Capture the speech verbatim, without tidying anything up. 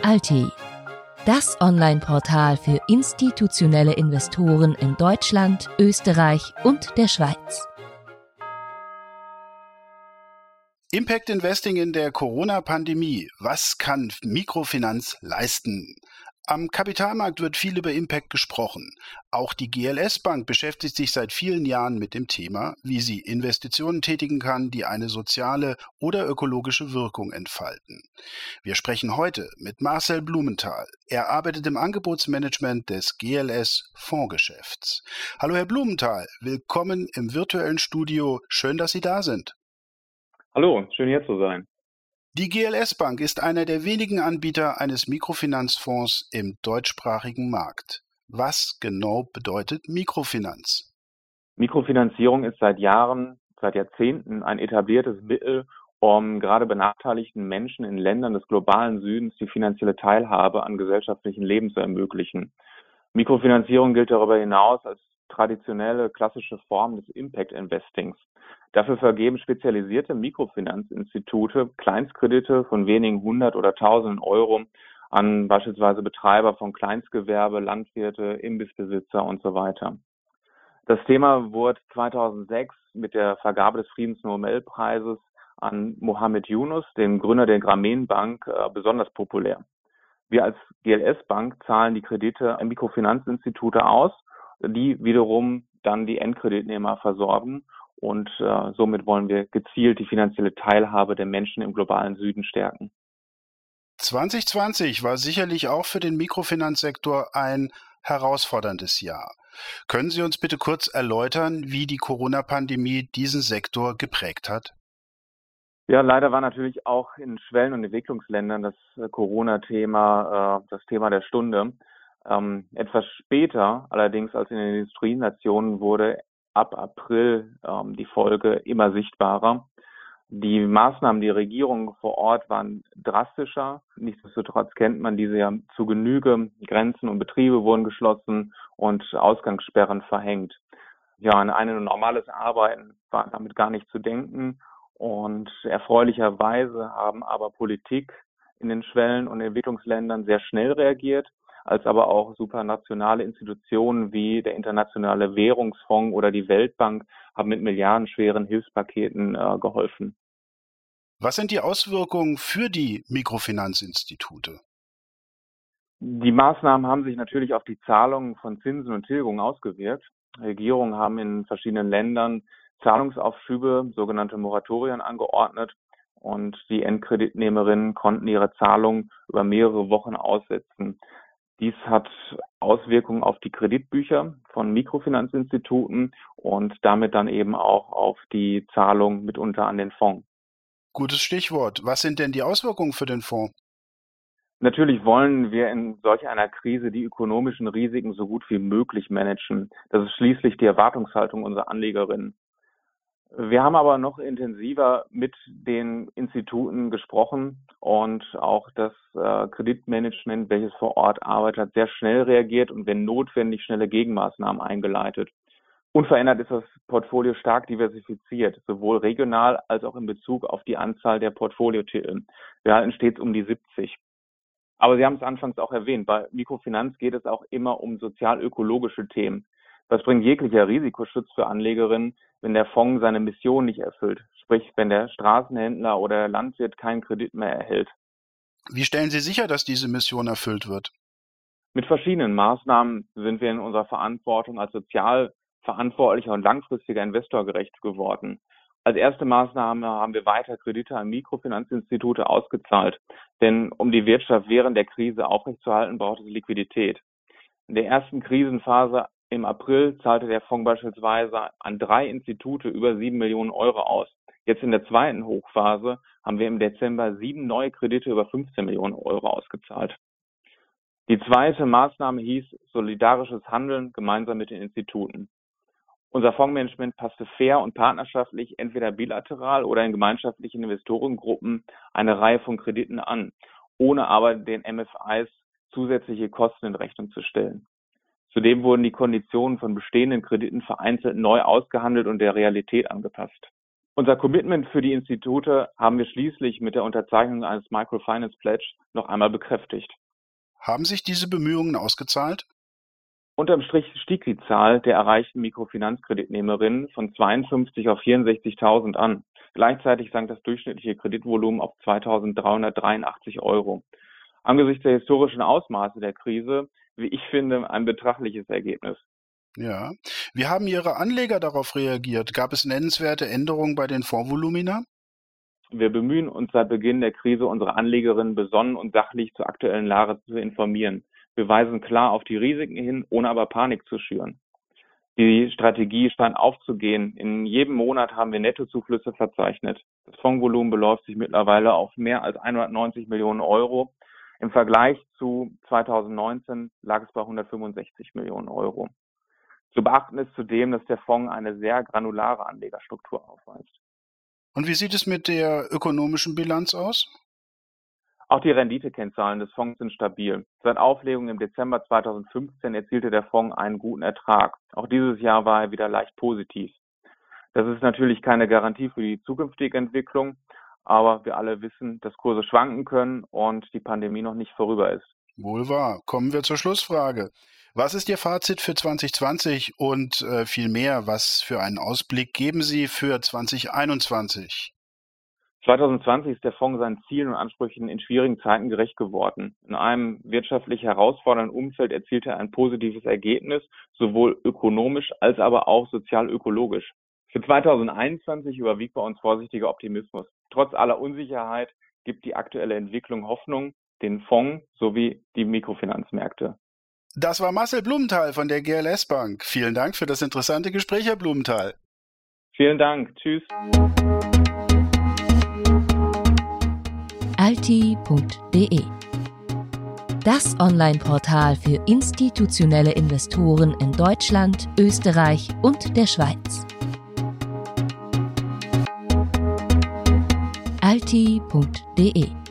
Alti, das Online-Portal für institutionelle Investoren in Deutschland, Österreich und der Schweiz. Impact Investing in der Corona-Pandemie. Was kann Mikrofinanz leisten? Am Kapitalmarkt wird viel über Impact gesprochen. Auch die G L S Bank beschäftigt sich seit vielen Jahren mit dem Thema, wie sie Investitionen tätigen kann, die eine soziale oder ökologische Wirkung entfalten. Wir sprechen heute mit Marcel Blumenthal. Er arbeitet im Angebotsmanagement des G L S Fondsgeschäfts. Hallo Herr Blumenthal, willkommen im virtuellen Studio. Schön, dass Sie da sind. Hallo, schön hier zu sein. Die G L S Bank ist einer der wenigen Anbieter eines Mikrofinanzfonds im deutschsprachigen Markt. Was genau bedeutet Mikrofinanz? Mikrofinanzierung ist seit Jahren, seit Jahrzehnten ein etabliertes Mittel, um gerade benachteiligten Menschen in Ländern des globalen Südens die finanzielle Teilhabe an gesellschaftlichen Leben zu ermöglichen. Mikrofinanzierung gilt darüber hinaus als traditionelle klassische Form des Impact Investings. Dafür vergeben spezialisierte Mikrofinanzinstitute Kleinstkredite von wenigen hundert oder tausenden Euro an beispielsweise Betreiber von Kleinstgewerbe, Landwirte, Imbissbesitzer und so weiter. Das Thema wurde zweitausendsechs mit der Vergabe des Friedensnobelpreises an Mohammed Yunus, dem Gründer der Grameen-Bank, besonders populär. Wir als G L S Bank zahlen die Kredite an Mikrofinanzinstitute aus, die wiederum dann die Endkreditnehmer versorgen. Und äh, somit wollen wir gezielt die finanzielle Teilhabe der Menschen im globalen Süden stärken. zwanzig zwanzig war sicherlich auch für den Mikrofinanzsektor ein herausforderndes Jahr. Können Sie uns bitte kurz erläutern, wie die Corona-Pandemie diesen Sektor geprägt hat? Ja, leider war natürlich auch in Schwellen- und Entwicklungsländern das äh, Corona-Thema äh, das Thema der Stunde. Ähm, etwas später, allerdings als in den Industrienationen, wurde ab April ähm, die Folge immer sichtbarer. Die Maßnahmen der Regierung vor Ort waren drastischer. Nichtsdestotrotz kennt man diese ja zu Genüge. Grenzen und Betriebe wurden geschlossen und Ausgangssperren verhängt. Ja, an ein normales Arbeiten war damit gar nicht zu denken. Und erfreulicherweise haben aber Politik in den Schwellen- und Entwicklungsländern sehr schnell reagiert, als aber auch supranationale Institutionen wie der Internationale Währungsfonds oder die Weltbank haben mit milliardenschweren Hilfspaketen äh, geholfen. Was sind die Auswirkungen für die Mikrofinanzinstitute? Die Maßnahmen haben sich natürlich auf die Zahlungen von Zinsen und Tilgungen ausgewirkt. Regierungen haben in verschiedenen Ländern Zahlungsaufschübe, sogenannte Moratorien, angeordnet und die Endkreditnehmerinnen konnten ihre Zahlungen über mehrere Wochen aussetzen. Dies hat Auswirkungen auf die Kreditbücher von Mikrofinanzinstituten und damit dann eben auch auf die Zahlung mitunter an den Fonds. Gutes Stichwort. Was sind denn die Auswirkungen für den Fonds? Natürlich wollen wir in solch einer Krise die ökonomischen Risiken so gut wie möglich managen. Das ist schließlich die Erwartungshaltung unserer Anlegerinnen. Wir haben aber noch intensiver mit den Instituten gesprochen und auch das äh, Kreditmanagement, welches vor Ort arbeitet, hat sehr schnell reagiert und wenn notwendig schnelle Gegenmaßnahmen eingeleitet. Unverändert ist das Portfolio stark diversifiziert, sowohl regional als auch in Bezug auf die Anzahl der Portfoliotitel. Wir halten stets um die siebzig. Aber Sie haben es anfangs auch erwähnt, bei Mikrofinanz geht es auch immer um sozial-ökologische Themen. Was bringt jeglicher Risikoschutz für Anlegerinnen, wenn der Fonds seine Mission nicht erfüllt? Sprich, wenn der Straßenhändler oder der Landwirt keinen Kredit mehr erhält. Wie stellen Sie sicher, dass diese Mission erfüllt wird? Mit verschiedenen Maßnahmen sind wir in unserer Verantwortung als sozial verantwortlicher und langfristiger Investor gerecht geworden. Als erste Maßnahme haben wir weiter Kredite an Mikrofinanzinstitute ausgezahlt. Denn um die Wirtschaft während der Krise aufrechtzuerhalten, braucht es Liquidität. In der ersten Krisenphase im April zahlte der Fonds beispielsweise an drei Institute über sieben Millionen Euro aus. Jetzt in der zweiten Hochphase haben wir im Dezember sieben neue Kredite über fünfzehn Millionen Euro ausgezahlt. Die zweite Maßnahme hieß solidarisches Handeln gemeinsam mit den Instituten. Unser Fondsmanagement passte fair und partnerschaftlich, entweder bilateral oder in gemeinschaftlichen Investorengruppen, eine Reihe von Krediten an, ohne aber den M F Is zusätzliche Kosten in Rechnung zu stellen. Zudem wurden die Konditionen von bestehenden Krediten vereinzelt neu ausgehandelt und der Realität angepasst. Unser Commitment für die Institute haben wir schließlich mit der Unterzeichnung eines Microfinance Pledge noch einmal bekräftigt. Haben sich diese Bemühungen ausgezahlt? Unterm Strich stieg die Zahl der erreichten Mikrofinanzkreditnehmerinnen von zweiundfünfzig auf vierundsechzigtausend an. Gleichzeitig sank das durchschnittliche Kreditvolumen auf zweitausenddreihundertdreiundachtzig Euro. Angesichts der historischen Ausmaße der Krise, wie ich finde, ein betrachtliches Ergebnis. Ja. Wie haben Ihre Anleger darauf reagiert? Gab es nennenswerte Änderungen bei den Fondsvolumina? Wir bemühen uns seit Beginn der Krise, unsere Anlegerinnen besonnen und sachlich zur aktuellen Lage zu informieren. Wir weisen klar auf die Risiken hin, ohne aber Panik zu schüren. Die Strategie scheint aufzugehen. In jedem Monat haben wir Nettozuflüsse verzeichnet. Das Fondsvolumen beläuft sich mittlerweile auf mehr als hundertneunzig Millionen Euro. Im Vergleich zu zweitausendneunzehn lag es bei hundertfünfundsechzig Millionen Euro. Zu beachten ist zudem, dass der Fonds eine sehr granulare Anlegerstruktur aufweist. Und wie sieht es mit der ökonomischen Bilanz aus? Auch die Renditekennzahlen des Fonds sind stabil. Seit Auflegung im Dezember zweitausendfünfzehn erzielte der Fonds einen guten Ertrag. Auch dieses Jahr war er wieder leicht positiv. Das ist natürlich keine Garantie für die zukünftige Entwicklung, aber wir alle wissen, dass Kurse schwanken können und die Pandemie noch nicht vorüber ist. Wohl wahr. Kommen wir zur Schlussfrage. Was ist Ihr Fazit für zwanzig zwanzig und äh, viel mehr, was für einen Ausblick geben Sie für zwanzig einundzwanzig? zwanzig zwanzig ist der Fonds seinen Zielen und Ansprüchen in schwierigen Zeiten gerecht geworden. In einem wirtschaftlich herausfordernden Umfeld erzielte er ein positives Ergebnis, sowohl ökonomisch als aber auch sozial-ökologisch. Für zwanzig einundzwanzig überwiegt bei uns vorsichtiger Optimismus. Trotz aller Unsicherheit gibt die aktuelle Entwicklung Hoffnung, den Fonds sowie die Mikrofinanzmärkte. Das war Marcel Blumenthal von der G L S Bank. Vielen Dank für das interessante Gespräch, Herr Blumenthal. Vielen Dank. Tschüss. alti punkt de. Das Online-Portal für institutionelle Investoren in Deutschland, Österreich und der Schweiz. alti punkt de